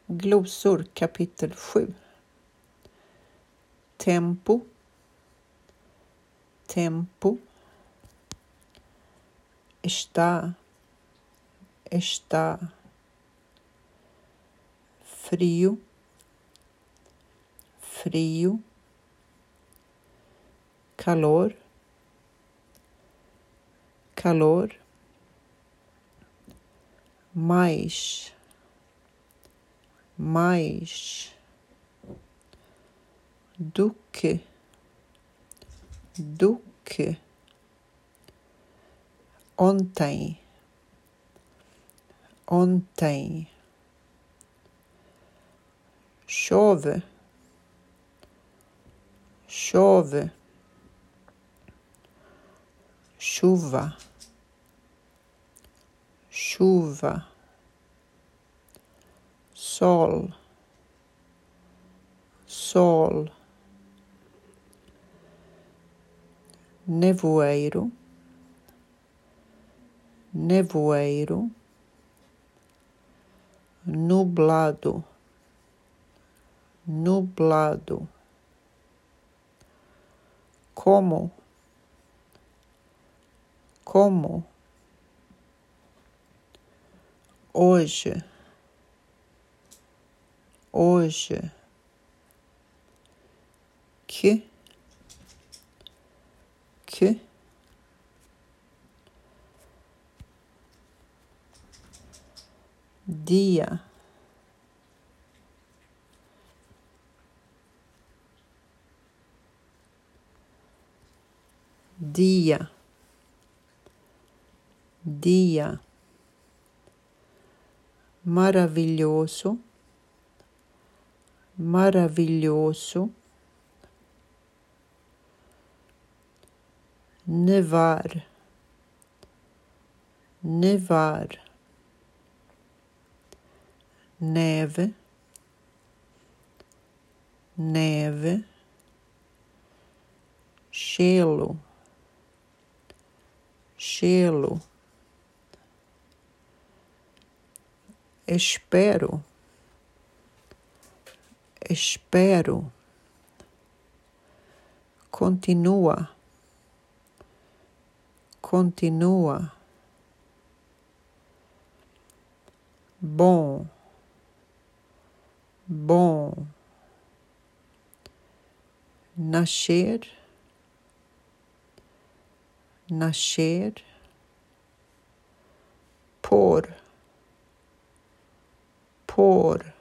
Glosor kapitel 7. Tempo, tempo. Está, está. Frio, frio. Calor, calor. Mais, mais. Do que, do que. Ontem, ontem. Chove, chove. Chuva, chuva. Sol, sol. Nevoeiro, nevoeiro. Nublado, nublado. Como, como. Hoje, hoje. Que, dia, dia, dia. Maravilhoso, maravilhoso. Nevar, nevar. Neve, neve. Gelo, gelo. Espero, espero. Continua, continua. Bom, bom. Nascer, nascer. Pôr, pôr.